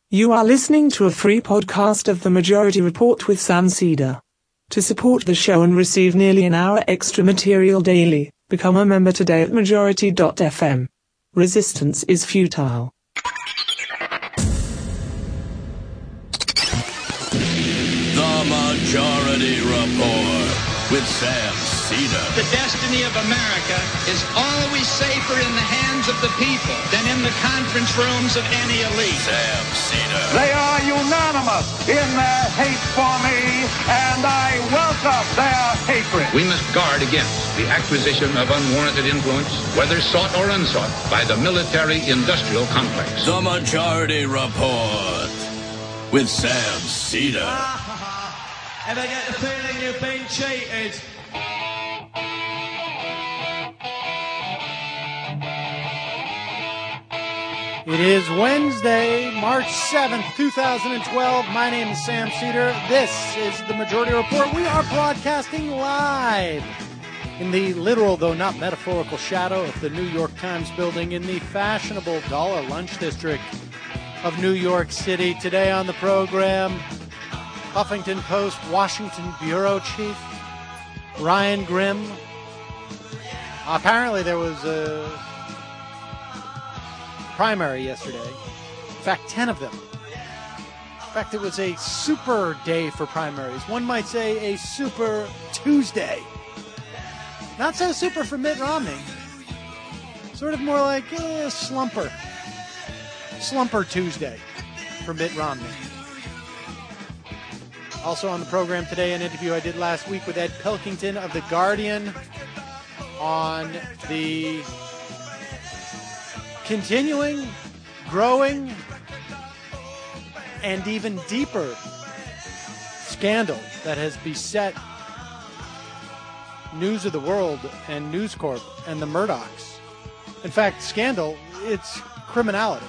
You are listening to a free podcast of The Majority Report with Sam Cedar. To support the show and receive nearly an hour extra material daily, become a member today at majority.fm. Resistance is futile. The Majority Report with Sam Cedar. The destiny of America is always safer in the hands of the people than in the conference rooms of any elite. Sam Cedar. They are unanimous in their hate for me, and I welcome their hatred. We must guard against the acquisition of unwarranted influence, whether sought or unsought, by the military-industrial complex. The Majority Report with Sam Cedar. And I get the feeling you've been cheated. It is Wednesday, March 7th, 2012. My name is Sam Cedar. This is the Majority Report. We are broadcasting live in the literal, though not metaphorical, shadow of the New York Times building in the fashionable Dollar Lunch District of New York City. Today on the program, Huffington Post Washington Bureau Chief Ryan Grim. Apparently there was a primary yesterday. In fact, 10 of them. In fact, it was a super day for primaries. One might say a super Tuesday. Not so super for Mitt Romney. Sort of more like a slumper. Slumper Tuesday for Mitt Romney. Also on the program today, an interview I did last week with Ed Pilkington of The Guardian on the continuing, growing, and even deeper scandal that has beset News of the World and News Corp and the Murdochs. In fact, scandal, it's criminality.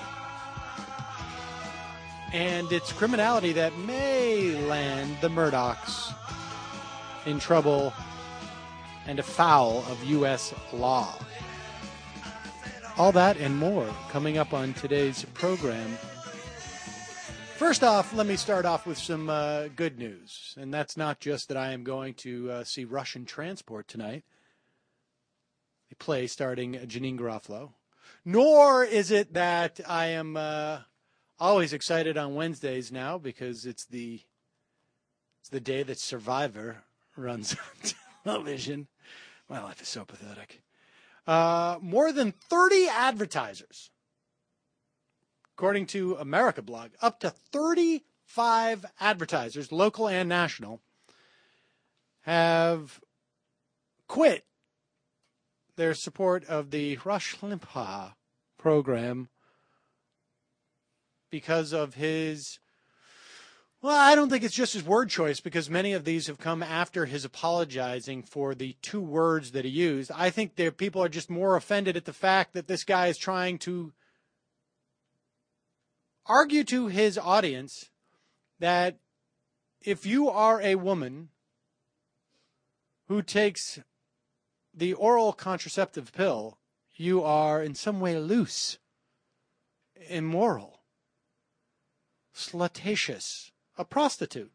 And it's criminality that may land the Murdochs in trouble and afoul of U.S. law. All that and more coming up on today's program. First off, let me start off with some good news. And that's not just that I am going to see Russian Transport tonight, a play starring Janeane Garofalo. Nor is it that I am always excited on Wednesdays now because it's the day that Survivor runs on television. My life is so pathetic. More than 30 advertisers, according to America Blog, up to 35 advertisers, local and national, have quit their support of the Rush Limbaugh program because of his, well, I don't think it's just his word choice, because many of these have come after his apologizing for the two words that he used. I think people are just more offended at the fact that this guy is trying to argue to his audience that if you are a woman who takes the oral contraceptive pill, you are in some way loose, immoral, slutatious, a prostitute.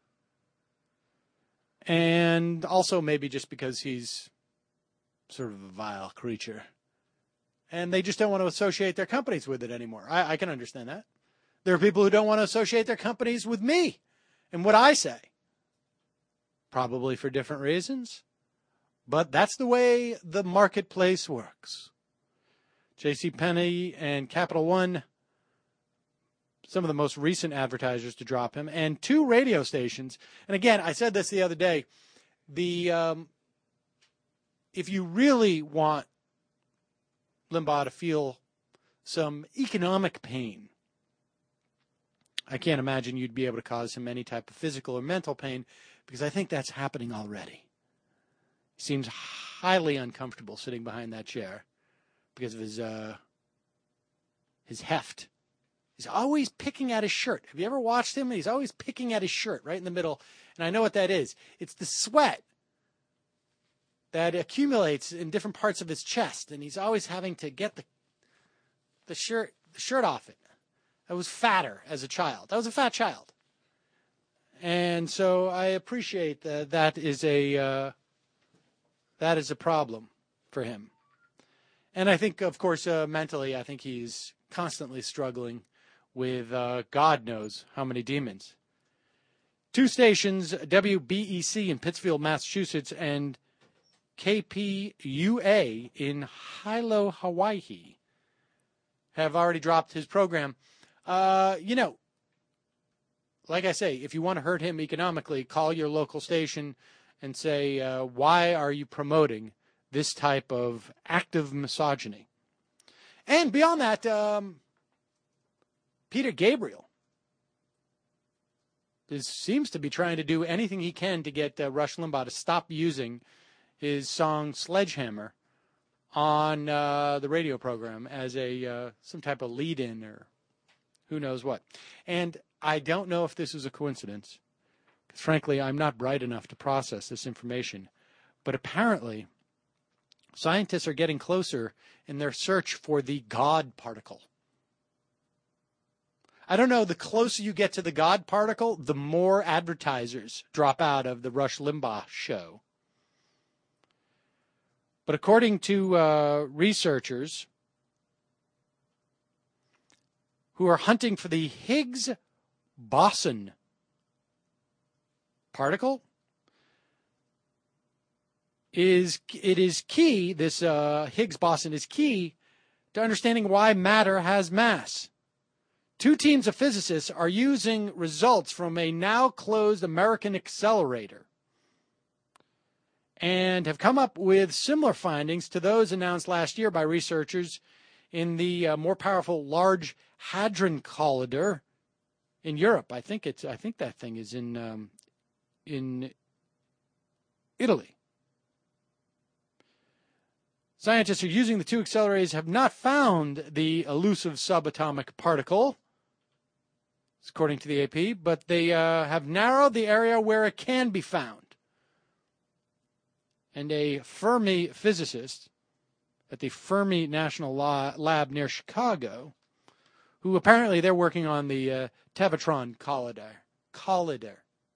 And also maybe just because he's sort of a vile creature. And they just don't want to associate their companies with it anymore. I can understand that. There are people who don't want to associate their companies with me and what I say. Probably for different reasons. But that's the way the marketplace works. JCPenney and Capital One, some of the most recent advertisers to drop him, and 2 radio stations. And again, I said this the other day, if you really want Limbaugh to feel some economic pain, I can't imagine you'd be able to cause him any type of physical or mental pain, because I think that's happening already. He seems highly uncomfortable sitting behind that chair because of his heft. He's always picking at his shirt. Have you ever watched him? He's always picking at his shirt right in the middle. And I know what that is. It's the sweat that accumulates in different parts of his chest. And he's always having to get the shirt off it. I was fatter as a child. I was a fat child. And so I appreciate that is a problem for him. And I think, of course, mentally, I think he's constantly struggling with God knows how many demons. 2 stations, WBEC in Pittsfield, Massachusetts, and KPUA in Hilo, Hawaii, have already dropped his program. Like I say, if you want to hurt him economically, call your local station and say, why are you promoting this type of active misogyny? And beyond that, Peter Gabriel seems to be trying to do anything he can to get Rush Limbaugh to stop using his song Sledgehammer on the radio program as some type of lead-in or who knows what. And I don't know if this is a coincidence, because frankly, I'm not bright enough to process this information. But apparently, scientists are getting closer in their search for the God particle. I don't know, the closer you get to the God particle, the more advertisers drop out of the Rush Limbaugh show. But according to researchers who are hunting for the Higgs boson particle, it is key, this Higgs boson is key to understanding why matter has mass. 2 teams of physicists are using results from a now closed American accelerator and have come up with similar findings to those announced last year by researchers in the more powerful Large Hadron Collider in Europe. I think that thing is in Italy. Scientists are using the 2 accelerators have not found the elusive subatomic particle, according to the AP, but they have narrowed the area where it can be found. And a Fermi physicist at the Fermi National Lab near Chicago, who apparently they're working on the Tevatron Collider.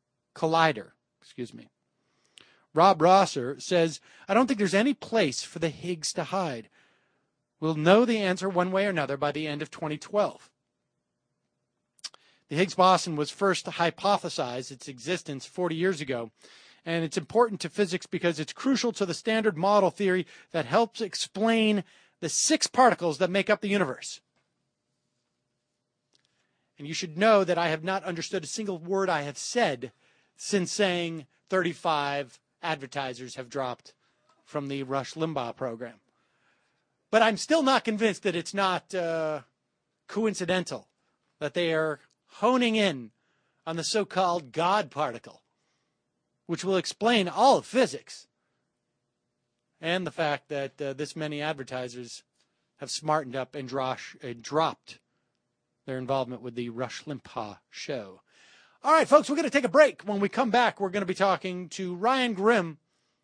Rob Rosser says, I don't think there's any place for the Higgs to hide. We'll know the answer one way or another by the end of 2012. The Higgs boson was first hypothesized its existence 40 years ago, and it's important to physics because it's crucial to the standard model theory that helps explain the 6 particles that make up the universe. And you should know that I have not understood a single word I have said since saying 35 advertisers have dropped from the Rush Limbaugh program. But I'm still not convinced that it's not coincidental that they are honing in on the so-called God particle, which will explain all of physics, and the fact that this many advertisers have smartened up and dropped their involvement with the Rush Limbaugh show. All right, folks, we're going to take a break. When we come back, we're going to be talking to Ryan Grim,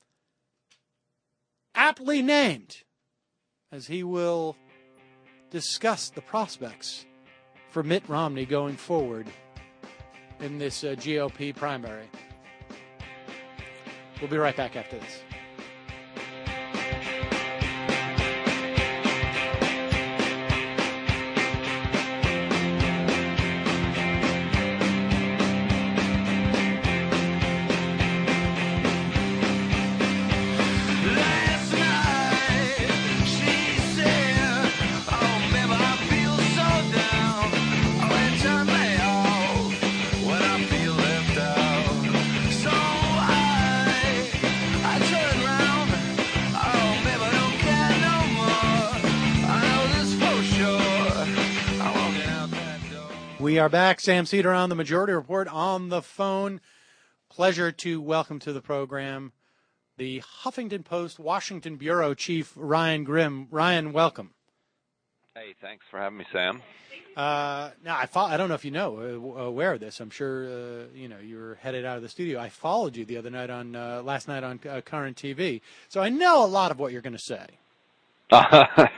aptly named, as he will discuss the prospects for Mitt Romney going forward in this GOP primary. We'll be right back after this. We are back. Sam Cedar on the Majority Report on the phone. Pleasure to welcome to the program the Huffington Post Washington Bureau Chief Ryan Grim. Ryan, welcome. Hey, thanks for having me, Sam. Now, I don't know if you know, aware of this. I'm sure you were headed out of the studio. I followed you the other night last night on Current TV, so I know a lot of what you're going to say.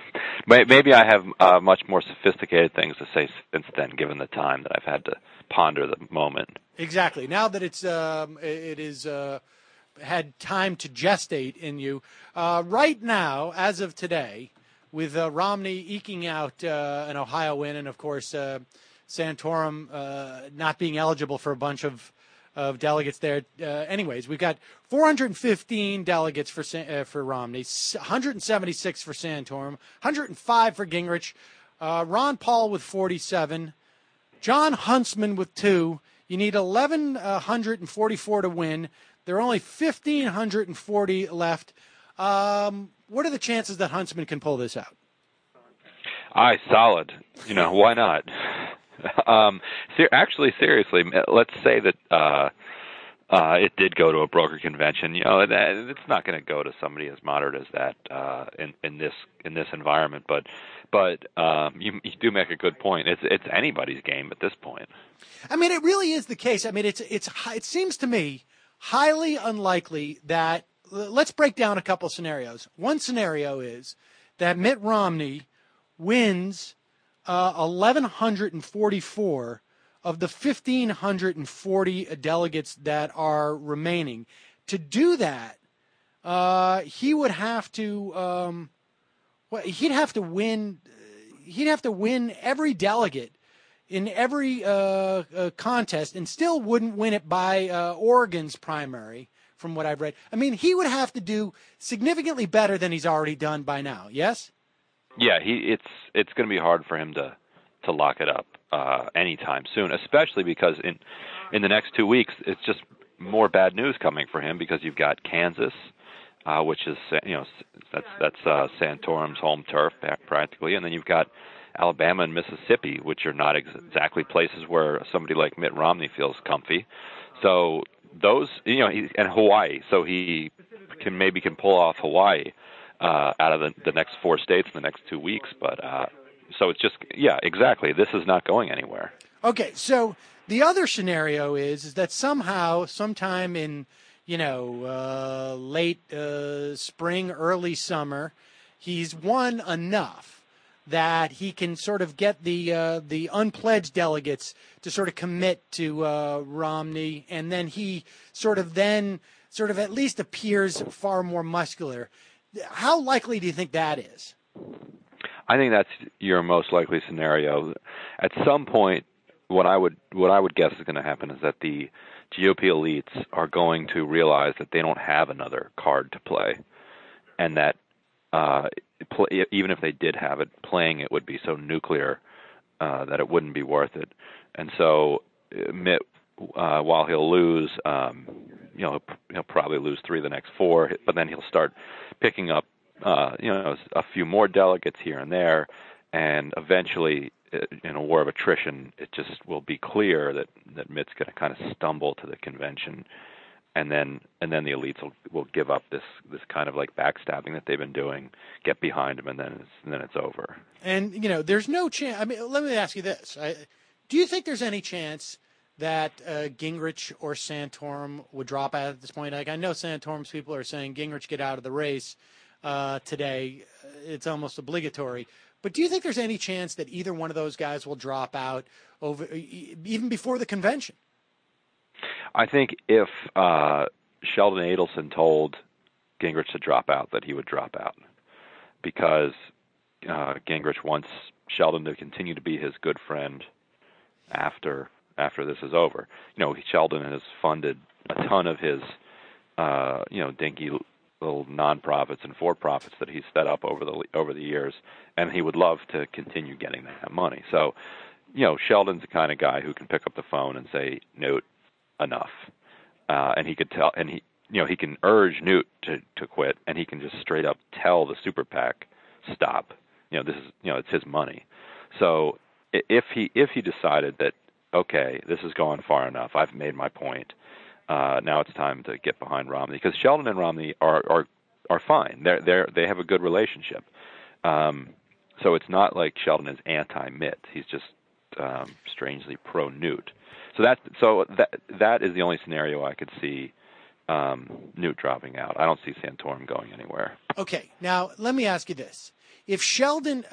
Maybe I have much more sophisticated things to say since then, given the time that I've had to ponder the moment. Exactly. Now that it is had time to gestate in you, right now, as of today, with Romney eking out an Ohio win, and of course Santorum not being eligible for a bunch of delegates there. Anyways, we've got 415 delegates for Romney, 176 for Santorum, 105 for Gingrich, Ron Paul with 47, John Huntsman with 2. You need 1,144 to win. There are only 1,540 left. What are the chances that Huntsman can pull this out? Aye, solid. Why not? Actually, seriously, let's say that it did go to a broker convention. It's not going to go to somebody as moderate as that in this environment. But you do make a good point. It's anybody's game at this point. I mean, it really is the case. I mean, it seems to me highly unlikely that. Let's break down a couple scenarios. One scenario is that Mitt Romney wins 1,144 of the 1,540 delegates that are remaining. To do that, he would have to he'd have to win. He'd have to win every delegate in every contest, and still wouldn't win it by Oregon's primary. From what I've read, I mean, he would have to do significantly better than he's already done by now. Yes. Yeah, it's going to be hard for him to lock it up anytime soon, especially because in the next 2 weeks it's just more bad news coming for him, because you've got Kansas, which is that's Santorum's home turf practically, and then you've got Alabama and Mississippi, which are not exactly places where somebody like Mitt Romney feels comfy. So those, and Hawaii, so he can pull off Hawaii out of the next 4 states in the next 2 weeks. But so it's just, yeah, exactly. This is not going anywhere. Okay, so the other scenario is that sometime in late spring, early summer, he's won enough that he can sort of get the unpledged delegates to sort of commit to Romney, and then he sort of at least appears far more muscular. How likely do you think that is? I think that's your most likely scenario. At some point, what I would guess is going to happen is that the GOP elites are going to realize that they don't have another card to play, and that even if they did have it, playing it would be so nuclear that it wouldn't be worth it. And so Mitt, while he'll lose, he'll probably lose 3 of the next 4, but then he'll start picking up, a few more delegates here and there, and eventually, in a war of attrition, it just will be clear that Mitt's going to kind of stumble to the convention. And then the elites will give up this kind of like backstabbing that they've been doing, get behind him, and then it's over. And there's no chance. I mean, let me ask you this: do you think there's any chance that Gingrich or Santorum would drop out at this point? Like, I know Santorum's people are saying Gingrich get out of the race today. It's almost obligatory. But do you think there's any chance that either one of those guys will drop out even before the convention? I think if Sheldon Adelson told Gingrich to drop out, that he would drop out, because Gingrich wants Sheldon to continue to be his good friend after this is over. Sheldon has funded a ton of his dinky little nonprofits and for-profits that he's set up over the years, and he would love to continue getting that money. So, Sheldon's the kind of guy who can pick up the phone and say, "Newt, enough," and he could tell, and he can urge Newt to quit, and he can just straight up tell the super PAC, "Stop." This is it's his money. So if he decided that, okay, this has gone far enough, I've made my point, now it's time to get behind Romney, because Sheldon and Romney are fine. They have a good relationship. So it's not like Sheldon is anti-Mitt. He's just strangely pro-Newt. So that is the only scenario I could see Newt dropping out. I don't see Santorum going anywhere. Okay, now let me ask you this. if Sheldon,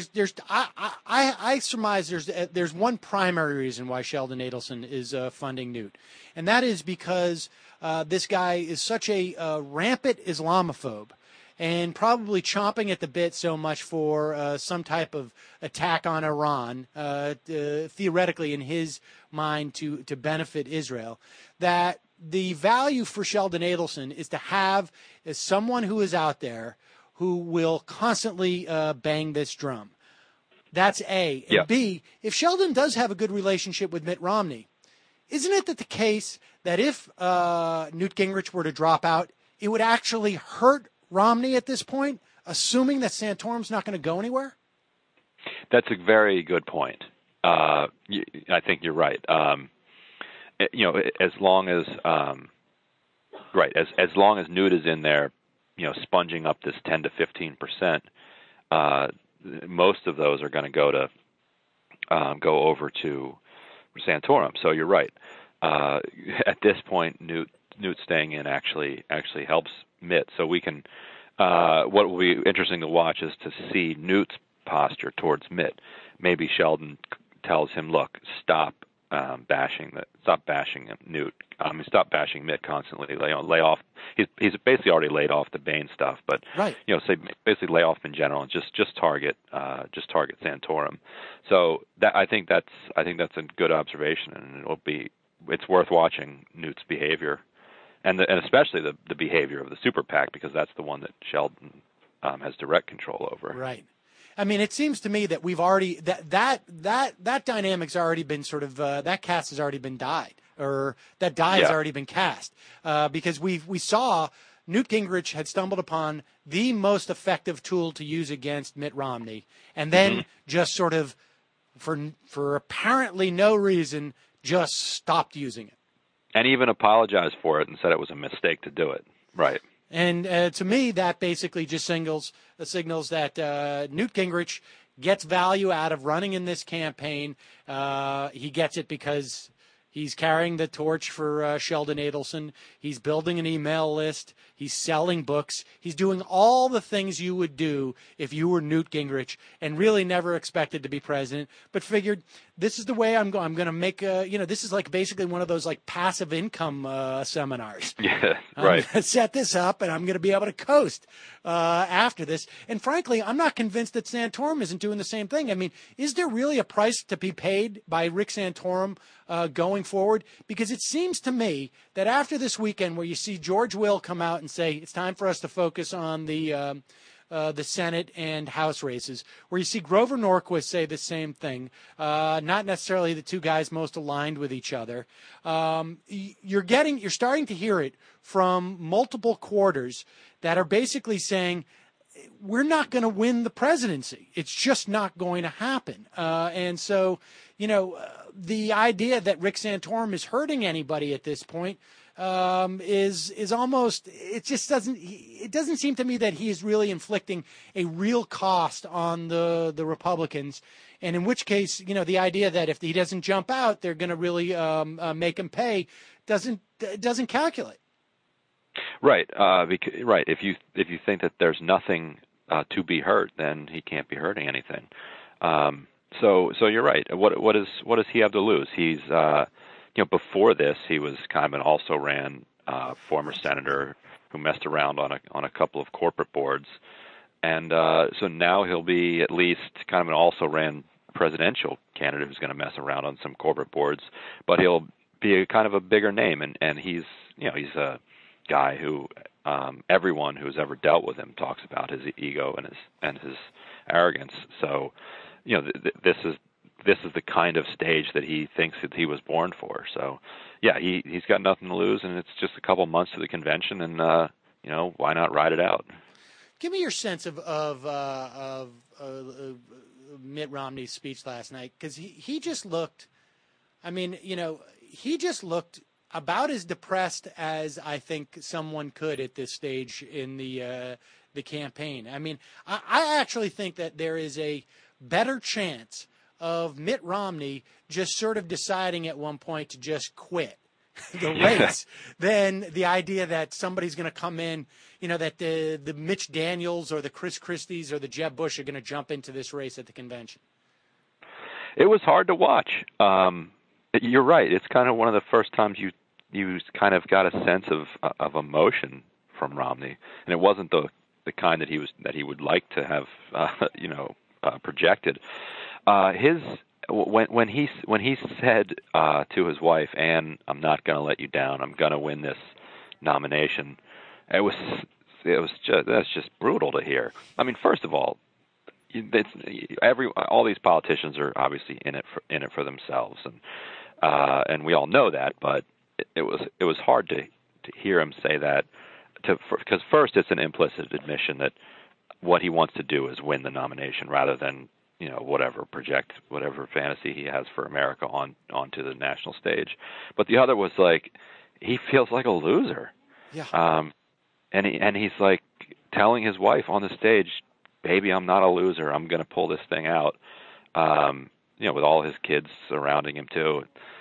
I surmise there's one primary reason why Sheldon Adelson is funding Newt, and that is because this guy is such a rampant Islamophobe, and probably chomping at the bit so much for some type of attack on Iran, theoretically in his mind to benefit Israel, that the value for Sheldon Adelson is to have someone who is out there who will constantly bang this drum. That's A. And B, if Sheldon does have a good relationship with Mitt Romney, isn't it that the case that if Newt Gingrich were to drop out, it would actually hurt Romney at this point, assuming that Santorum's not going to go anywhere? That's a very good point. I think you're right. As long as as long as Newt is in there, sponging up this 10 to 15%, most of those are going to go over to Santorum. So you're right. At this point, Newt staying in actually helps Mitt. So we can. What will be interesting to watch is to see Newt's posture towards Mitt. Maybe Sheldon tells him, "Look, stop bashing Newt. Stop bashing Mitt constantly. Lay off. He's basically already laid off the Bain stuff, but say basically lay off in general and just target Santorum." So I think that's a good observation, and it's worth watching Newt's behavior, and especially the behavior of the super PAC, because that's the one that Sheldon has direct control over. Right. I mean, it seems to me that we've already that dynamic's already been sort of that cast has already been dyed, or that die has already been cast, because we saw Newt Gingrich had stumbled upon the most effective tool to use against Mitt Romney, and then just sort of for apparently no reason just stopped using it, and even apologized for it and said it was a mistake to do it. Right. And to me, that basically just signals that Newt Gingrich gets value out of running in this campaign. He gets it because he's carrying the torch for Sheldon Adelson. He's building an email list. He's selling books. He's doing all the things you would do if you were Newt Gingrich and really never expected to be president, but figured this is the way I'm going to make this is like basically one of those like passive income seminars. Yeah, right. I'm going to set this up and I'm going to be able to coast after this. And frankly, I'm not convinced that Santorum isn't doing the same thing. I mean, is there really a price to be paid by Rick Santorum going forward? Because it seems to me that after this weekend where you see George Will come out and say it's time for us to focus on the Senate and House races, where you see Grover Norquist say the same thing, not necessarily the two guys most aligned with each other. You're starting to hear it from multiple quarters that are basically saying we're not going to win the presidency. It's just not going to happen. And so, the idea that Rick Santorum is hurting anybody at this point is almost, it doesn't seem to me that he is really inflicting a real cost on the Republicans. And in which case, the idea that if he doesn't jump out, they're going to really make him pay doesn't calculate. Right. Right. If you think that there's nothing to be hurt, then he can't be hurting anything. So you're right. What does he have to lose? He's before this, he was kind of an also-ran former senator who messed around on a couple of corporate boards, and so now he'll be at least kind of an also-ran presidential candidate who's going to mess around on some corporate boards, but he'll be a kind of a bigger name, and he's a guy who everyone who's ever dealt with him talks about his ego and his arrogance. So this is the kind of stage that he thinks that he was born for. So, yeah, he's got nothing to lose, and it's just a couple months to the convention, and why not ride it out? Give me your sense of Mitt Romney's speech last night, because he just looked. I mean, he just looked about as depressed as I think someone could at this stage in the campaign. I mean, I actually think that there is a better chance of Mitt Romney just sort of deciding at one point to just quit the race than the idea that somebody's going to come in, that the Mitch Daniels or the Chris Christies or the Jeb Bush are going to jump into this race at the convention. It was hard to watch. You're right. It's kind of one of the first times you kind of got a sense of emotion from Romney, and it wasn't the kind that he would like to have projected. When he said to his wife, "Ann, I'm not going to let you down. I'm going to win this nomination." That's just brutal to hear. I mean, first of all, all these politicians are obviously in it for themselves, and we all know that. But it was hard to hear him say that, because first it's an implicit admission that what he wants to do is win the nomination rather than project whatever fantasy he has for America onto the national stage. But the other was like, he feels like a loser. Yeah. And he's like telling his wife on the stage, "Baby, I'm not a loser. I'm going to pull this thing out." With all his kids surrounding him too.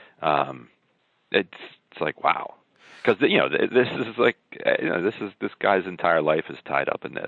It's like, wow. Because this is like this guy's entire life is tied up in this.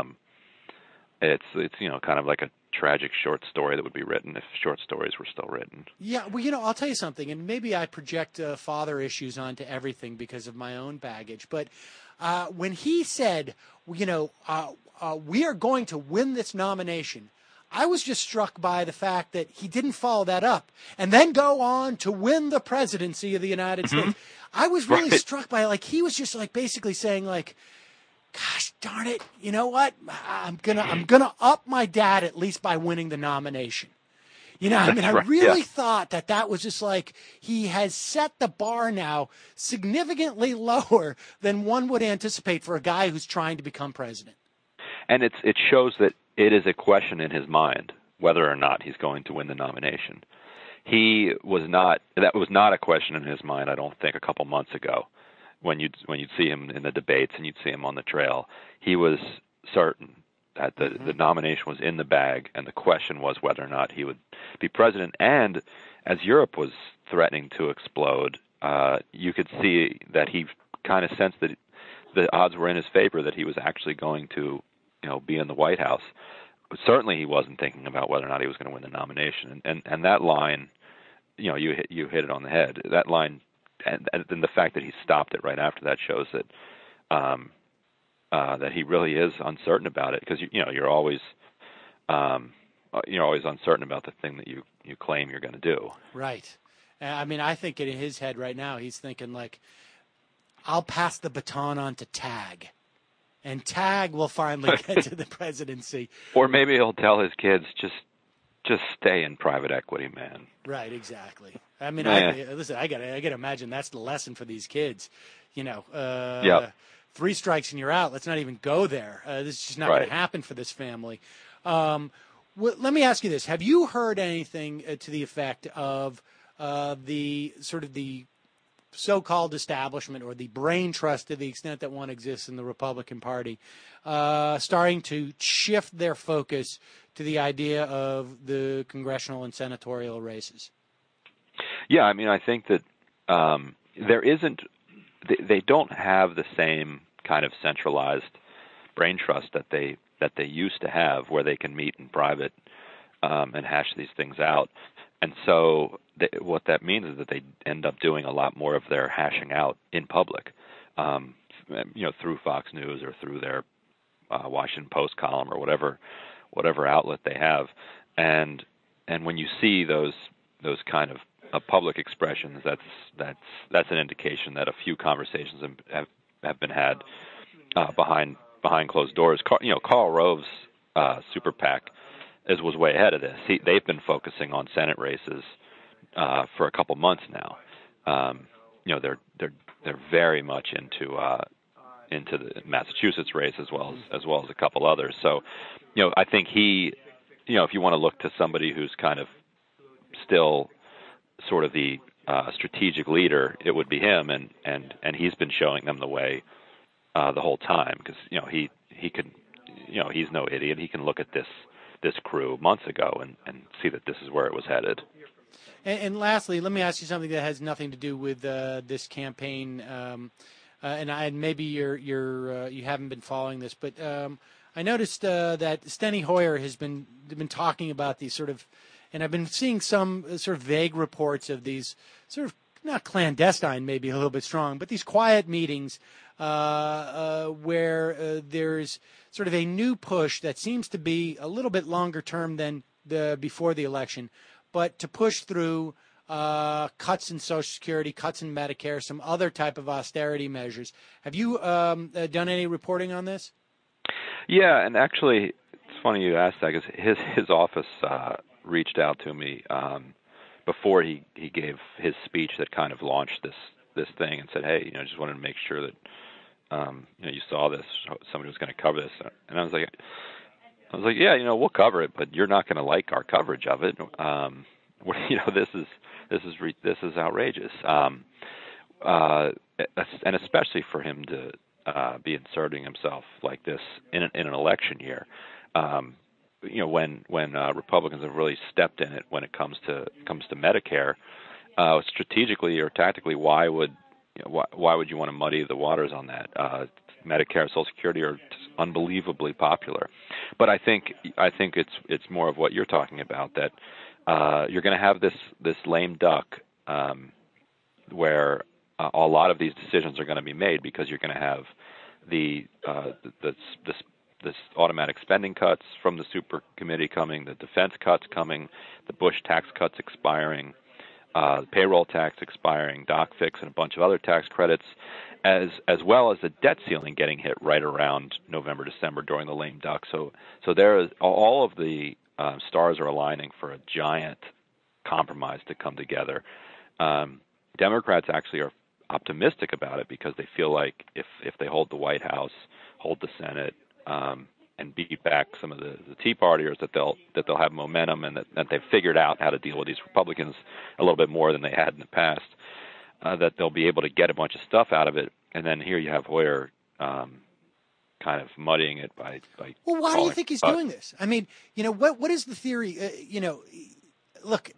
It's kind of like a tragic short story that would be written if short stories were still written. Yeah, well, I'll tell you something, and maybe I project father issues onto everything because of my own baggage. But when he said, we are going to win this nomination, I was just struck by the fact that he didn't follow that up and then go on to win the presidency of the United States. I was really struck by he was just basically saying gosh darn it, you know what? I'm gonna up my dad at least by winning the nomination. I really thought that was just he has set the bar now significantly lower than one would anticipate for a guy who's trying to become president. And it shows that it is a question in his mind whether or not he's going to win the nomination. That was not a question in his mind, I don't think, a couple months ago. When you'd see him in the debates and you'd see him on the trail, he was certain that the nomination was in the bag, and the question was whether or not he would be president. And as Europe was threatening to explode, you could see that he kind of sensed that the odds were in his favor that he was actually going to, be in the White House. But certainly, he wasn't thinking about whether or not he was going to win the nomination. And that line, you hit it on the head. That line. And then the fact that he stopped it right after that shows that that he really is uncertain about it, because you're always uncertain about the thing that you claim you're going to do. Right. I think in his head right now he's thinking I'll pass the baton on to Tag, and Tag will finally get to the presidency. Or maybe he'll tell his kids just stay in private equity, man. Right, exactly. Listen, I gotta imagine that's the lesson for these kids. 3 strikes and you're out. Let's not even go there. This is just not going to happen for this family. Let me ask you this: have you heard anything to the effect of the so-called establishment, or the brain trust, to the extent that one exists in the Republican Party, starting to shift their focus to the idea of the congressional and senatorial races? Yeah, I think that there isn't. They don't have the same kind of centralized brain trust that they used to have, where they can meet in private and hash these things out. And so what that means is that they end up doing a lot more of their hashing out in public, through Fox News or through their Washington Post column or whatever outlet they have. And when you see those kind of public expressions, that's an indication that a few conversations have been had behind closed doors. Karl Rove's Super PAC was way ahead of this. They've been focusing on Senate races for a couple months now. They're very much into the Massachusetts race as well as a couple others. So, I think if you want to look to somebody who's kind of still sort of the strategic leader, it would be him, and he's been showing them the way the whole time, because he can, he's no idiot. He can look at this crew months ago and see that this is where it was headed. And lastly, let me ask you something that has nothing to do with this campaign. And maybe you haven't been following this, but I noticed that Steny Hoyer has been talking about these sort of, and I've been seeing some sort of vague reports of these sort of, not clandestine, maybe a little bit strong, but these quiet meetings where there's sort of a new push that seems to be a little bit longer term than before the election, but to push through cuts in Social Security, cuts in Medicare, some other type of austerity measures. Have you done any reporting on this? Yeah, and actually, it's funny you asked that because his office reached out to me before he gave his speech that kind of launched this thing and said, hey, just wanted to make sure that you saw this, somebody was going to cover this, and I was like, yeah, we'll cover it, but you're not going to like our coverage of it. This is outrageous, and especially for him to be inserting himself like this in an election year. When Republicans have really stepped in it when it comes to Medicare, strategically or tactically, why would you want to muddy the waters on that? Medicare, Social Security are unbelievably popular, but I think it's more of what you're talking about, that you're going to have this lame duck where a lot of these decisions are going to be made, because you're going to have this automatic spending cuts from the super committee coming, the defense cuts coming, the Bush tax cuts expiring, payroll tax expiring, DocFix, and a bunch of other tax credits, as well as the debt ceiling getting hit right around November, December during the lame duck. So there is all of the stars are aligning for a giant compromise to come together. Democrats actually are optimistic about it, because they feel like if they hold the White House, hold the Senate, and beat back some of the Tea Partiers, that they'll have momentum, and that they've figured out how to deal with these Republicans a little bit more than they had in the past. That they'll be able to get a bunch of stuff out of it, and then here you have Hoyer kind of muddying it by. Well, why do you think he's doing this? I mean, what is the theory? Look,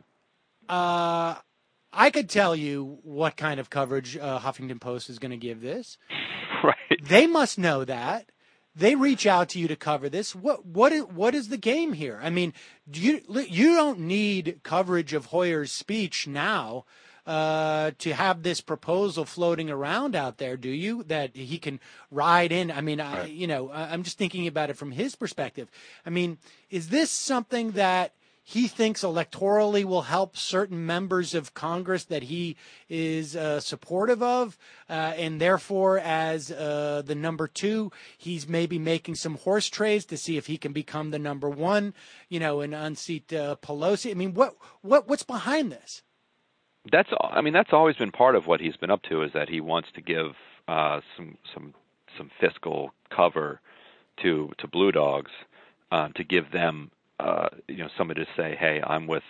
I could tell you what kind of coverage Huffington Post is going to give this. Right. They must know that. They reach out to you to cover this. What is the game here? I mean, you don't need coverage of Hoyer's speech now to have this proposal floating around out there, do you? That he can ride in. I mean, right. I'm just thinking about it from his perspective. I mean, is this something that he thinks electorally will help certain members of Congress that he is supportive of, and therefore, as the number two, he's maybe making some horse trades to see if he can become the number one, and unseat Pelosi? I mean, what's behind this? That's always been part of what he's been up to, is that he wants to give some fiscal cover to Blue Dogs, to give them somebody to say, hey, I'm with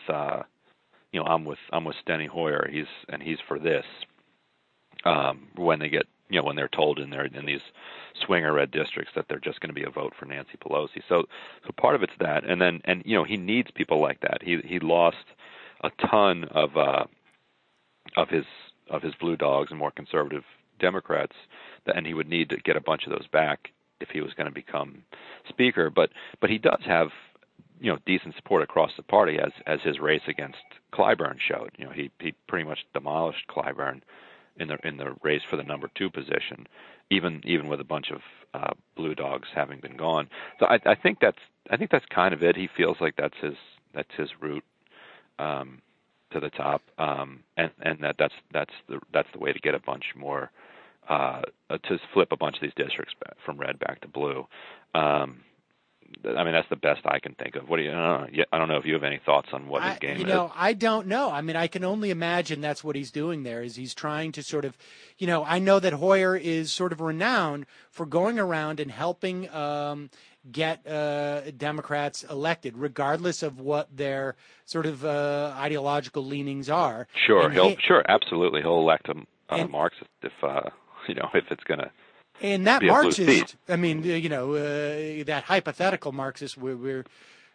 Steny Hoyer. He's for this. When they get, when they're told in these swinger red districts that they're just going to be a vote for Nancy Pelosi. So part of it's that, and he needs people like that. He lost a ton of his Blue Dogs and more conservative Democrats, and he would need to get a bunch of those back if he was going to become Speaker. But he does have decent support across the party, as his race against Clyburn showed. He pretty much demolished Clyburn in the race for the number two position, even with a bunch of Blue Dogs having been gone. So I think that's kind of it. He feels like that's his route to the top, and that's the way to get a bunch more, to flip a bunch of these districts from red back to blue. That's the best I can think of. What do you? I don't know if you have any thoughts on what his game is. I don't know. I mean, I can only imagine that's what he's doing there. Is he's trying to sort of, I know that Hoyer is sort of renowned for going around and helping get Democrats elected, regardless of what their sort of ideological leanings are. Sure, absolutely, he'll elect a Marxist if it's going to. And that Marxist, I mean, that hypothetical Marxist we're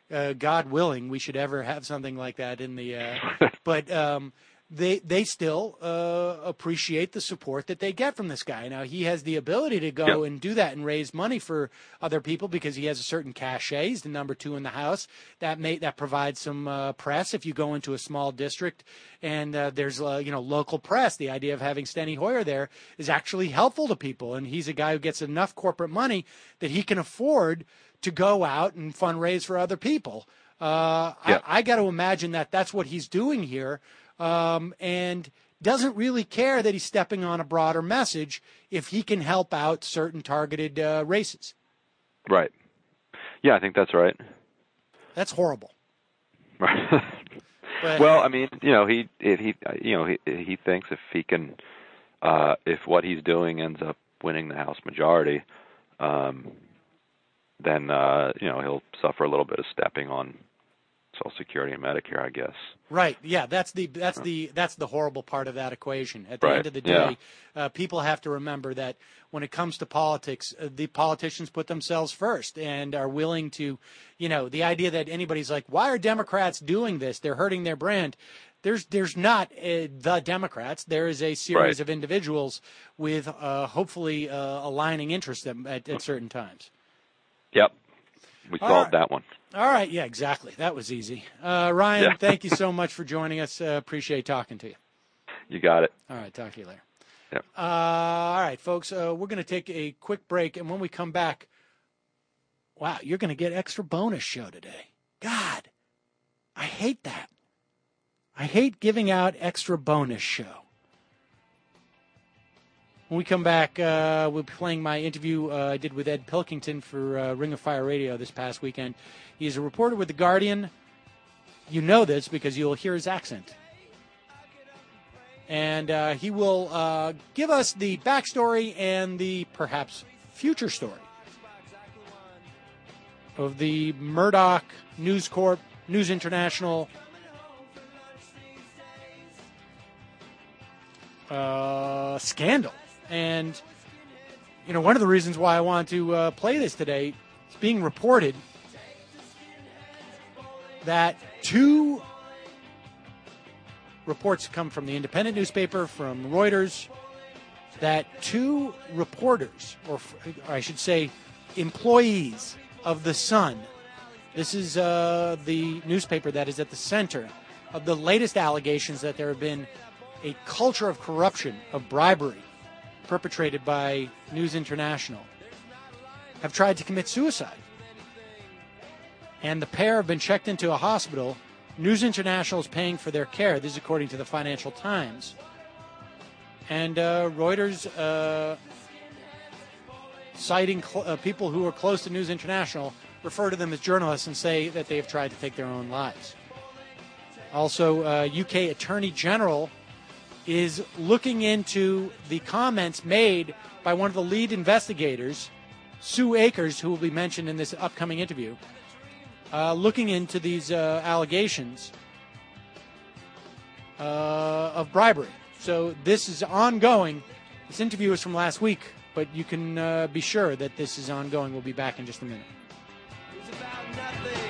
God willing, we should ever have something like that in the. But they still appreciate the support that they get from this guy. Now, he has the ability to go and do that and raise money for other people because he has a certain cachet. He's the number 2 in the House. That provides some press if you go into a small district and there's local press. The idea of having Steny Hoyer there is actually helpful to people, and he's a guy who gets enough corporate money that he can afford to go out and fundraise for other people. I got to imagine that that's what he's doing here. And doesn't really care that he's stepping on a broader message if he can help out certain targeted races. Right. Yeah, I think that's right. That's horrible. Right. But, well, I mean, he thinks if he can, if what he's doing ends up winning the House majority, then he'll suffer a little bit of stepping on Social Security and Medicare, I guess. Right. Yeah, that's the horrible part of that equation. At the end of the day, people have to remember that when it comes to politics, the politicians put themselves first and are willing to, the idea that anybody's like, why are Democrats doing this? They're hurting their brand. There's not the Democrats. There is a series of individuals with hopefully aligning interests at certain times. Yep. We solved that one. All right. Yeah, exactly. That was easy. Ryan, thank you so much for joining us. Appreciate talking to you. You got it. All right. Talk to you later. Yep. All right, folks. We're going to take a quick break. And when we come back, wow, you're going to get extra bonus show today. God, I hate that. I hate giving out extra bonus show. When we come back, we'll be playing my interview I did with Ed Pilkington for Ring of Fire Radio this past weekend. He's a reporter with The Guardian. You know this because you'll hear his accent. And he will give us the backstory and the perhaps future story of the Murdoch News Corp, News International scandal. And, one of the reasons why I want to play this today, it's being reported that 2 reports come from the Independent newspaper, from Reuters, that 2 reporters, or I should say employees of The Sun, this is the newspaper that is at the center of the latest allegations that there have been a culture of corruption, of bribery, perpetrated by News International, have tried to commit suicide. And the pair have been checked into a hospital. News International is paying for their care. This is according to the Financial Times. And Reuters, citing people who are close to News International, refer to them as journalists and say that they have tried to take their own lives. Also, UK Attorney General is looking into the comments made by one of the lead investigators, Sue Akers, who will be mentioned in this upcoming interview, looking into these allegations of bribery. So this is ongoing. This interview is from last week, but you can be sure that this is ongoing. We'll be back in just a minute. It's about nothing.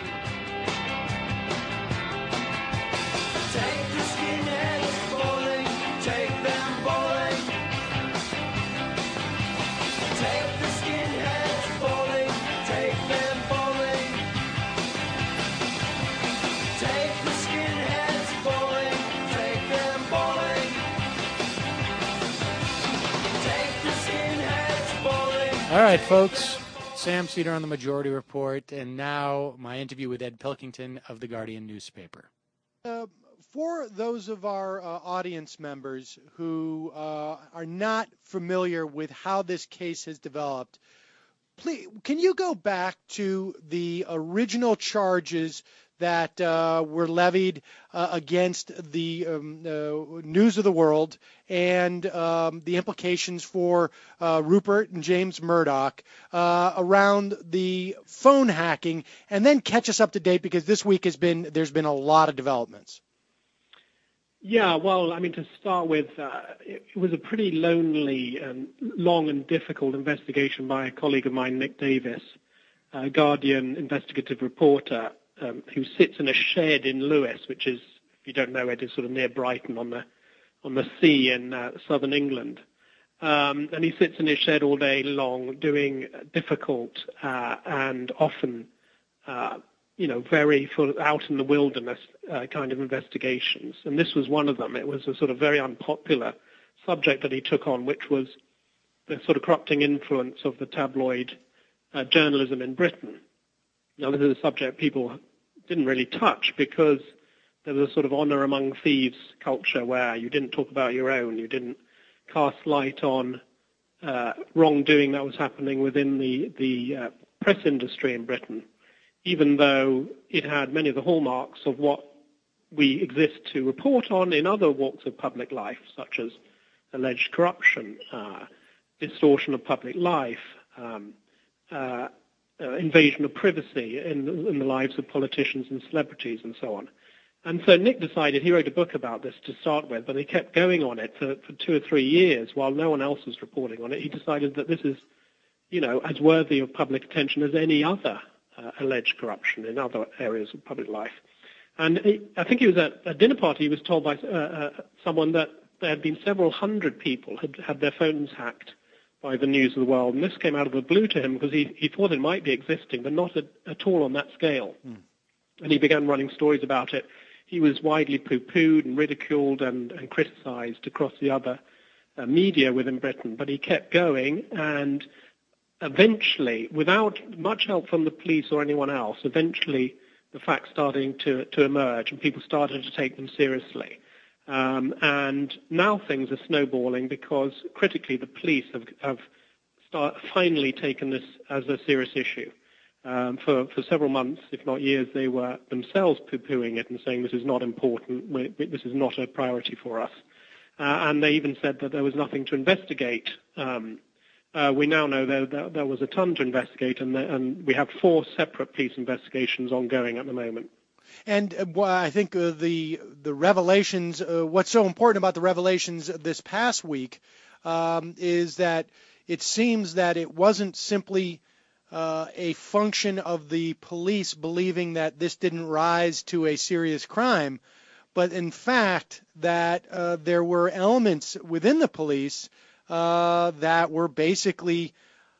All right, folks. Sam Seder on the Majority Report, and now my interview with Ed Pilkington of The Guardian newspaper. For those of our audience members who are not familiar with how this case has developed, please, can you go back to the original charges that were levied against the News of the World and the implications for Rupert and James Murdoch around the phone hacking, and then catch us up to date because this week there's been a lot of developments. Yeah, well, I mean, to start with, it was a pretty lonely and long and difficult investigation by a colleague of mine, Nick Davis, a Guardian investigative reporter. who sits in a shed in Lewes, which is, if you don't know it, is sort of near Brighton on the sea in southern England. And he sits in his shed all day long doing difficult and often, very sort of out in the wilderness kind of investigations. And this was one of them. It was a sort of very unpopular subject that he took on, which was the sort of corrupting influence of the tabloid journalism in Britain. Now, this is a subject people didn't really touch because there was a sort of honor among thieves culture where you didn't talk about your own, you didn't cast light on wrongdoing that was happening within the press industry in Britain, even though it had many of the hallmarks of what we exist to report on in other walks of public life, such as alleged corruption, distortion of public life, invasion of privacy in the lives of politicians and celebrities and so on. And so Nick decided, he wrote a book about this to start with, but he kept going on it for 2 or 3 years while no one else was reporting on it. He decided that this is, as worthy of public attention as any other alleged corruption in other areas of public life. And I think he was at a dinner party, he was told by someone that there had been several hundred people had their phones hacked by the News of the World. And this came out of the blue to him because he thought it might be existing, but not at all on that scale. And he began running stories about it. He was widely poo-pooed and ridiculed and criticized across the other media within Britain, but he kept going, and eventually, without much help from the police or anyone else, eventually the facts starting to emerge and people started to take them seriously. And now things are snowballing because critically the police have finally taken this as a serious issue. For several months, if not years, they were themselves poo-pooing it and saying this is not important, this is not a priority for us. And they even said that there was nothing to investigate. We now know that there was a ton to investigate, and we have 4 separate police investigations ongoing at the moment. And I think the revelations, what's so important about the revelations this past week is that it seems that it wasn't simply a function of the police believing that this didn't rise to a serious crime, but in fact that there were elements within the police that were basically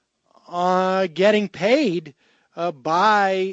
getting paid by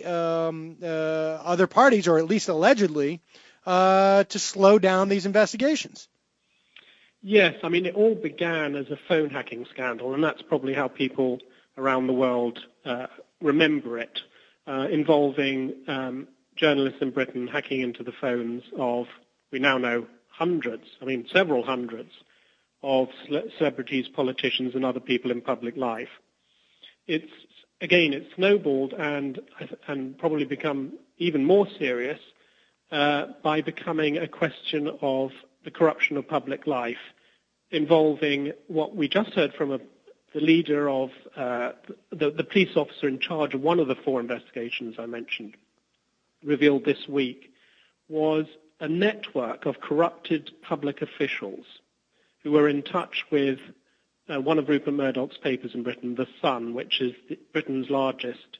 other parties, or at least allegedly, to slow down these investigations. Yes, I mean, it all began as a phone hacking scandal, and that's probably how people around the world remember it, involving journalists in Britain hacking into the phones of, we now know, several hundreds of celebrities, politicians, and other people in public life. It's snowballed and probably become even more serious by becoming a question of the corruption of public life, involving what we just heard from the leader of the police officer in charge of one of the 4 investigations I mentioned, revealed this week, was a network of corrupted public officials who were in touch with one of Rupert Murdoch's papers in Britain, The Sun, which is Britain's largest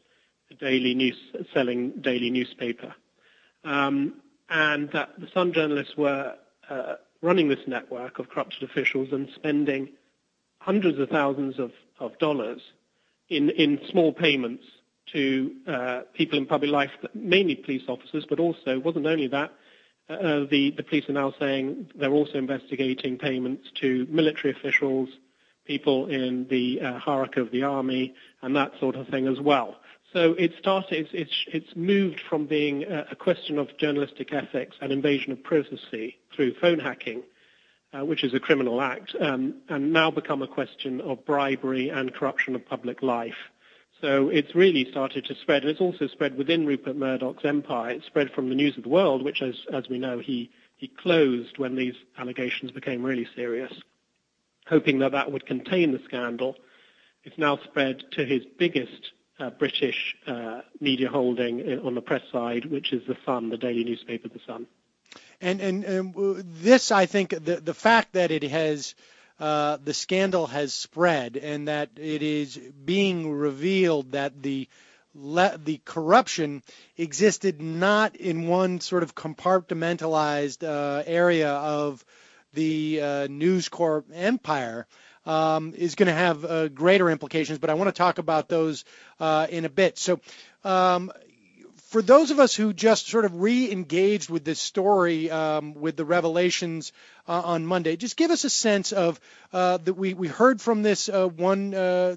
selling daily newspaper. And that the Sun journalists were running this network of corrupted officials and spending hundreds of thousands of dollars in small payments to people in public life, mainly police officers, but also, it wasn't only that, the police are now saying they're also investigating payments to military officials, people in the hierarchy of the army, and that sort of thing as well. So it's moved from being a question of journalistic ethics and invasion of privacy through phone hacking, which is a criminal act, and now become a question of bribery and corruption of public life. So it's really started to spread, and it's also spread within Rupert Murdoch's empire. It's spread from the News of the World, which, as we know, he closed when these allegations became really serious, hoping that would contain the scandal. It's now spread to his biggest British media holding on the press side, which is The Sun, the daily newspaper The Sun. And this, I think, the fact that it has the scandal has spread and that it is being revealed that the the corruption existed not in one sort of compartmentalized area of the News Corp empire, is going to have greater implications. But I want to talk about those in a bit. So for those of us who just sort of re-engaged with this story, with the revelations on Monday, just give us a sense of that we heard from this one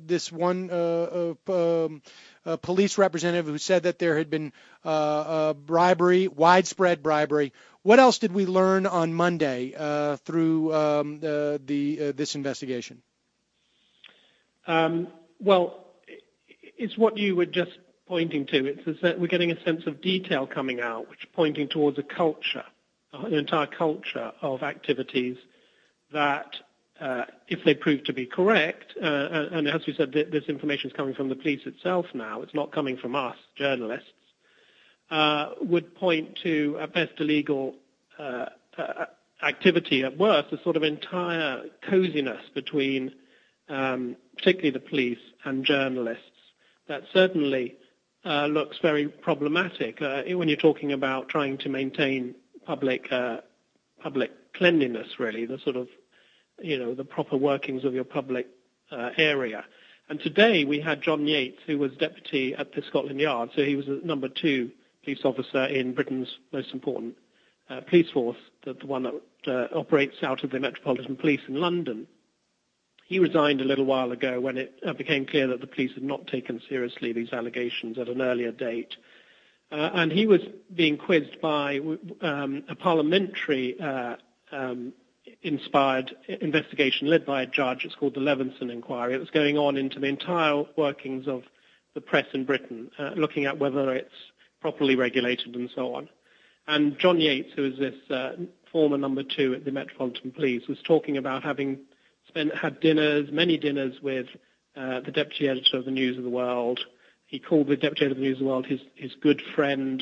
police representative who said that there had been bribery, widespread bribery. What else did we learn on Monday through this investigation? Well, it's what you were just pointing to. It's that we're getting a sense of detail coming out, which is pointing towards a culture, an entire culture of activities that, if they prove to be correct, and as we said, this information is coming from the police itself now, it's not coming from us, journalists, would point to, at best, illegal activity, at worst, a sort of entire coziness between particularly the police and journalists that certainly looks very problematic when you're talking about trying to maintain public cleanliness, really, the sort of, the proper workings of your public area. And today we had John Yates, who was deputy at the Scotland Yard, so he was the number 2 police officer in Britain's most important police force, the one that operates out of the Metropolitan Police in London. He resigned a little while ago when it became clear that the police had not taken seriously these allegations at an earlier date. And he was being quizzed by a parliamentary inspired investigation led by a judge. It's called the Levinson Inquiry. It was going on into the entire workings of the press in Britain, looking at whether it's properly regulated and so on. And John Yates, who is this former number 2 at the Metropolitan Police, was talking about having had many dinners with the deputy editor of the News of the World. He called the deputy editor of the News of the World his good friend.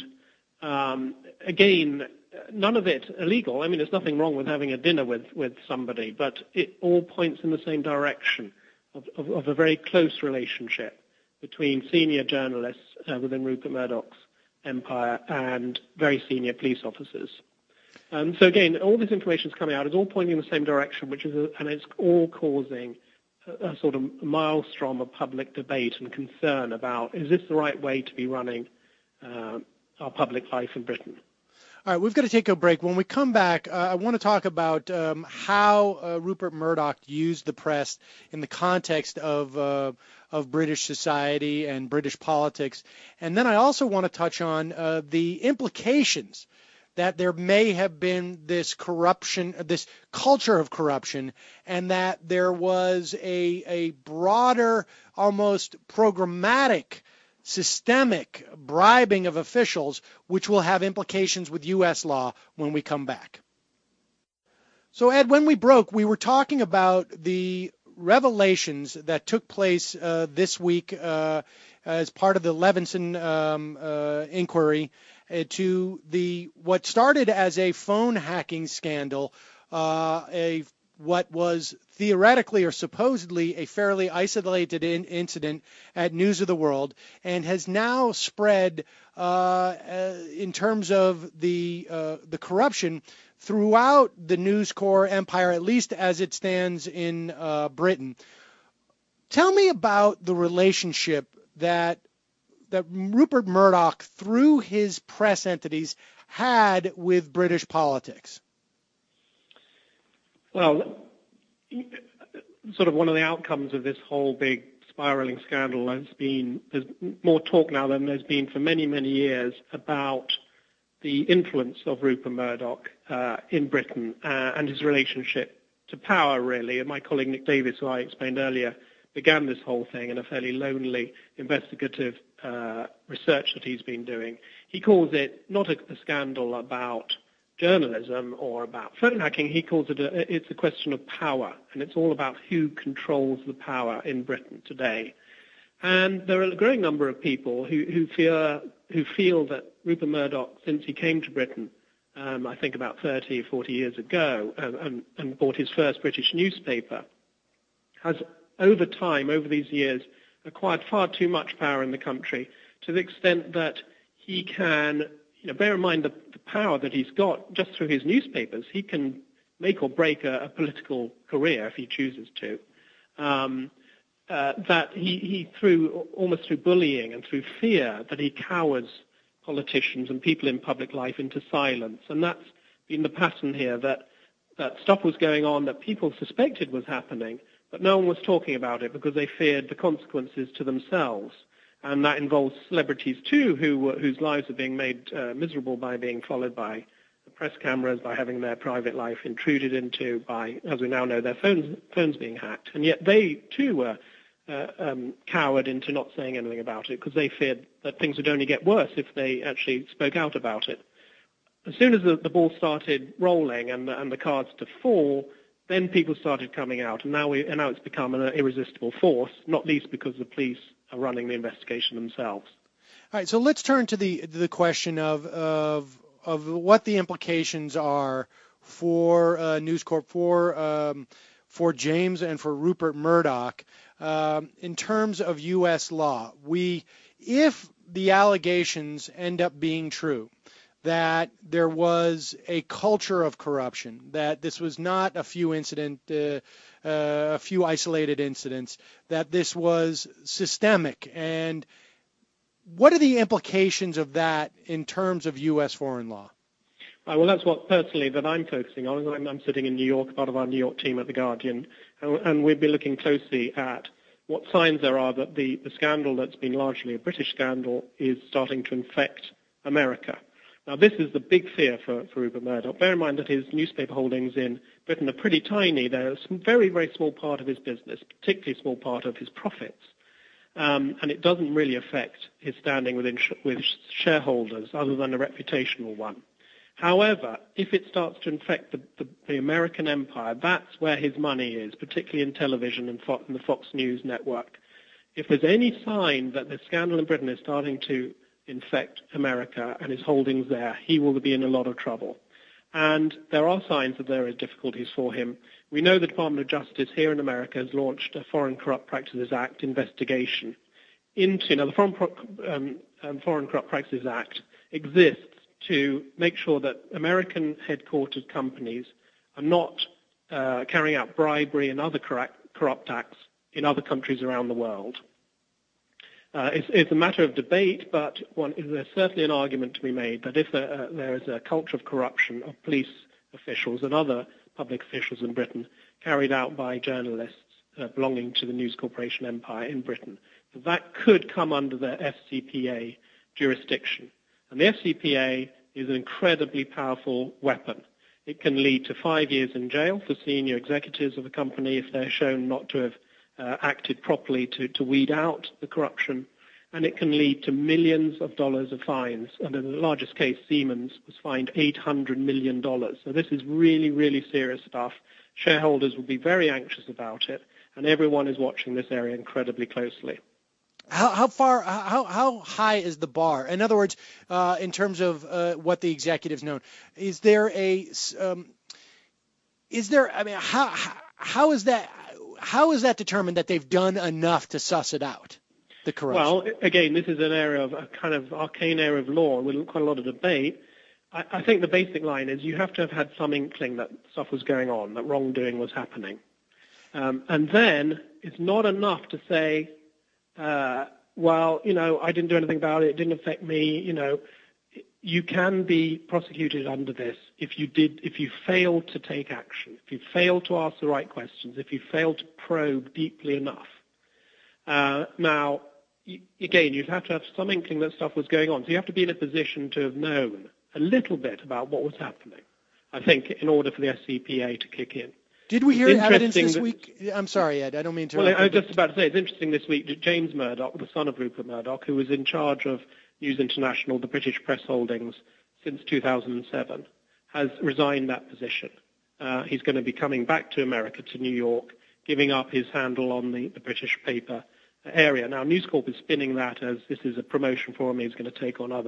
Again, none of it illegal. I mean, there's nothing wrong with having a dinner with somebody, but it all points in the same direction of a very close relationship between senior journalists within Rupert Murdoch's empire and very senior police officers. So again, all this information is coming out. It's all pointing in the same direction, and it's all causing a sort of maelstrom of public debate and concern about, is this the right way to be running our public life in Britain? All right, we've got to take a break. When we come back, I want to talk about how Rupert Murdoch used the press in the context of British society and British politics. And then I also want to touch on the implications that there may have been this corruption, this culture of corruption, and that there was a broader, almost programmatic, systemic bribing of officials, which will have implications with U.S. law when we come back. So, Ed, when we broke, we were talking about the revelations that took place this week as part of the Levinson inquiry to what started as a phone hacking scandal, what was theoretically or supposedly a fairly isolated incident at News of the World, and has now spread in terms of the corruption throughout the News Corp empire, at least as it stands in Britain. Tell me about the relationship that Rupert Murdoch, through his press entities, had with British politics. Well, sort of one of the outcomes of this whole big spiraling scandal there's more talk now than there's been for many, many years about the influence of Rupert Murdoch in Britain and his relationship to power, really. And my colleague Nick Davis, who I explained earlier, began this whole thing in a fairly lonely investigative research that he's been doing. He calls it not a scandal about journalism or about phone hacking. He calls it it's a question of power, and it's all about who controls the power in Britain today. And there are a growing number of people who feel that Rupert Murdoch, since he came to Britain, I think about 30 or 40 years ago, and bought his first British newspaper, has over time, over these years, acquired far too much power in the country to the extent that he can, bear in mind the power that he's got just through his newspapers. He can make or break a political career if he chooses to. That he almost through bullying and through fear, that he cowers politicians and people in public life into silence. And that's been the pattern here, that stuff was going on that people suspected was happening, but no one was talking about it because they feared the consequences to themselves. And that involves celebrities too, whose lives are being made miserable by being followed by the press cameras, by having their private life intruded into, by, as we now know, their phones being hacked. And yet they too were cowered into not saying anything about it because they feared that things would only get worse if they actually spoke out about it. As soon as the ball started rolling and the cards to fall, then people started coming out, and now it's become an irresistible force, not least because the police are running the investigation themselves. All right, so let's turn to the question of what the implications are for News Corp, for James and for Rupert Murdoch in terms of U.S. law. If the allegations end up being true, that there was a culture of corruption, that this was not a few isolated incidents, that this was systemic, and what are the implications of that in terms of U.S. foreign law? Well, that's what personally that I'm focusing on. I'm sitting in New York, part of our New York team at The Guardian, and we'll be looking closely at what signs there are that the scandal that's been largely a British scandal is starting to infect America. Now, this is the big fear for Rupert Murdoch. Bear in mind that his newspaper holdings in Britain are pretty tiny. They're a very, very small part of his business, particularly small part of his profits. And it doesn't really affect his standing with shareholders other than a reputational one. However, if it starts to infect the American empire, that's where his money is, particularly in television and the Fox News network. If there's any sign that the scandal in Britain is starting to infect America and his holdings there, he will be in a lot of trouble. And there are signs that there are difficulties for him. We know the Department of Justice here in America has launched a Foreign Corrupt Practices Act investigation into, the Foreign Corrupt Practices Act exists to make sure that American headquartered companies are not carrying out bribery and other corrupt acts in other countries around the world. It's a matter of debate, but there's certainly an argument to be made that if there is a culture of corruption of police officials and other public officials in Britain carried out by journalists belonging to the News Corporation empire in Britain, that could come under the FCPA jurisdiction. And the FCPA is an incredibly powerful weapon. It can lead to 5 years in jail for senior executives of a company if they're shown not to have acted properly to weed out the corruption, and it can lead to millions of dollars of fines. And in the largest case, Siemens was fined $800 million. So this is really, really serious stuff. Shareholders will be very anxious about it, and everyone is watching this area incredibly closely. How high is the bar? In other words, in terms of what the executives know, how is that determined that they've done enough to suss it out, the corruption? Well, again, this is an area of a kind of arcane area of law with quite a lot of debate. I think the basic line is you have to have had some inkling that stuff was going on, that wrongdoing was happening. And then it's not enough to say, well, I didn't do anything about it, it didn't affect me, You can be prosecuted under this if you fail to take action, if you fail to ask the right questions, if you fail to probe deeply enough. Now, again, you'd have to have some inkling that stuff was going on. So you have to be in a position to have known a little bit about what was happening, I think, in order for the SCPA to kick in. Did we hear evidence this week? I'm sorry, Ed, I don't mean to interrupt. Well, I was just about to say, it's interesting this week that James Murdoch, the son of Rupert Murdoch, who was in charge of News International, the British press holdings, since 2007, has resigned that position. He's going to be coming back to America, to New York, giving up his handle on the British paper area. Now, News Corp is spinning that as this is a promotion for him. He's going to take on other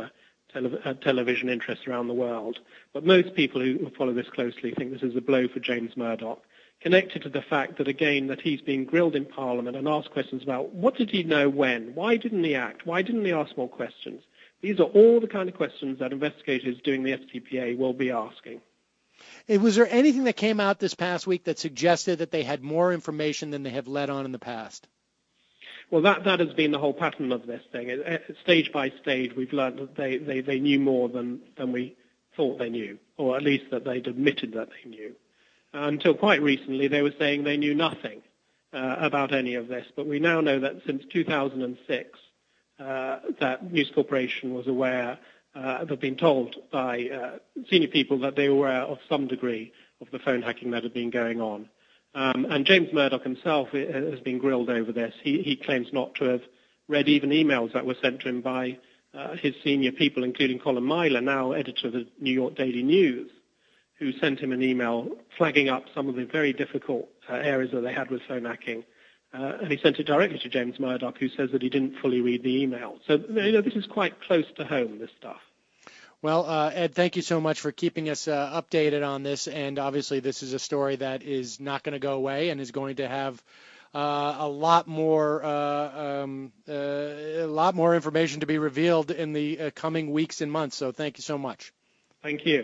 television interests around the world. But most people who follow this closely think this is a blow for James Murdoch, connected to the fact that, again, that he's being grilled in Parliament and asked questions about what did he know when, why didn't he act, why didn't he ask more questions. These are all the kind of questions that investigators doing the FCPA will be asking. Was there anything that came out this past week that suggested that they had more information than they have let on in the past? Well, that has been the whole pattern of this thing. Stage by stage, we've learned that they knew more than we thought they knew, or at least that they'd admitted that they knew. Until quite recently, they were saying they knew nothing about any of this. But we now know that since 2006, that News Corporation was aware, they've been told by senior people that they were aware of some degree of the phone hacking that had been going on. And James Murdoch himself has been grilled over this. He claims not to have read even emails that were sent to him by his senior people, including Colin Myler, now editor of the New York Daily News, who sent him an email flagging up some of the very difficult areas that they had with phone hacking. And he sent it directly to James Murdoch, who says that he didn't fully read the email. So, this is quite close to home, this stuff. Well, Ed, thank you so much for keeping us updated on this. And obviously, this is a story that is not going to go away and is going to have a lot more information to be revealed in the coming weeks and months. So thank you so much. Thank you.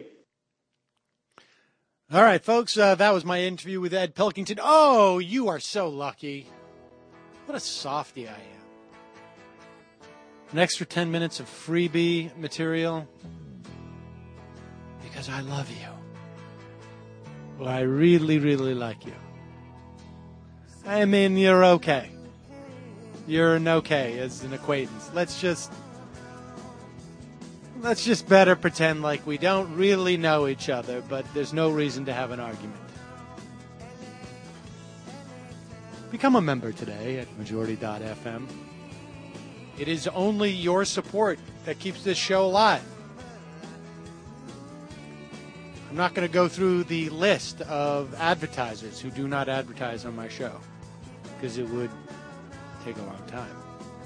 All right, folks, that was my interview with Ed Pilkington. Oh, you are so lucky. What a softie I am. An extra 10 minutes of freebie material because I love you. Well, I really, really like you. I mean, you're okay. You're an okay as an acquaintance. Let's just better pretend like we don't really know each other, but there's no reason to have an argument. Become a member today at Majority.fm. It is only your support that keeps this show alive. I'm not going to go through the list of advertisers who do not advertise on my show, because it would take a long time.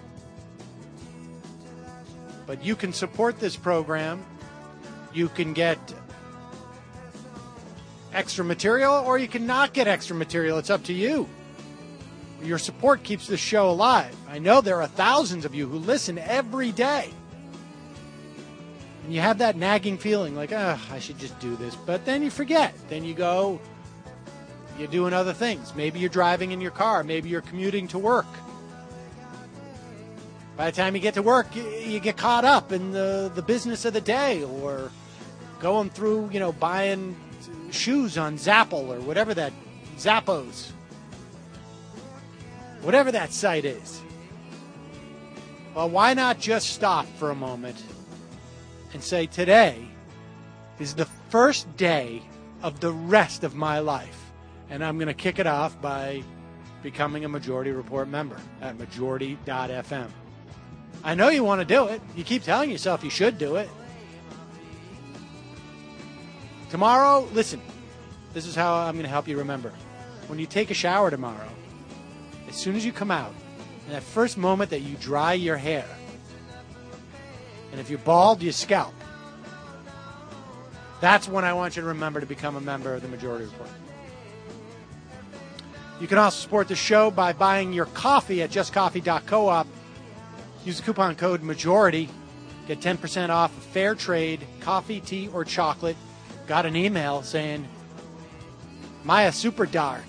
But you can support this program. You can get extra material, or you can not get extra material. It's up to you. Your support keeps this show alive. I know there are thousands of you who listen every day. And you have that nagging feeling like, I should just do this. But then you forget. Then you go, you're doing other things. Maybe you're driving in your car. Maybe you're commuting to work. By the time you get to work, you get caught up in the business of the day, or going through, buying shoes on Zappos or whatever that, Zappos. Whatever that site is. Well, why not just stop for a moment and say, today is the first day of the rest of my life, and I'm going to kick it off by becoming a Majority Report member at Majority.fm. I know you want to do it. You keep telling yourself you should do it. Tomorrow, listen, this is how I'm going to help you remember. When you take a shower tomorrow, as soon as you come out, in that first moment that you dry your hair, and if you're bald, you scalp, that's when I want you to remember to become a member of the Majority Report. You can also support the show by buying your coffee at justcoffee.coop. Use the coupon code MAJORITY. Get 10% off of fair trade, coffee, tea, or chocolate. Got an email saying, Maya Super Dark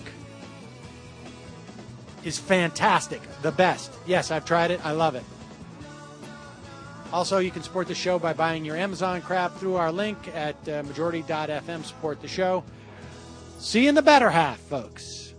is fantastic, the best. Yes, I've tried it. I love it. Also, you can support the show by buying your Amazon crap through our link at Majority.fm. Support the show. See you in the better half, folks.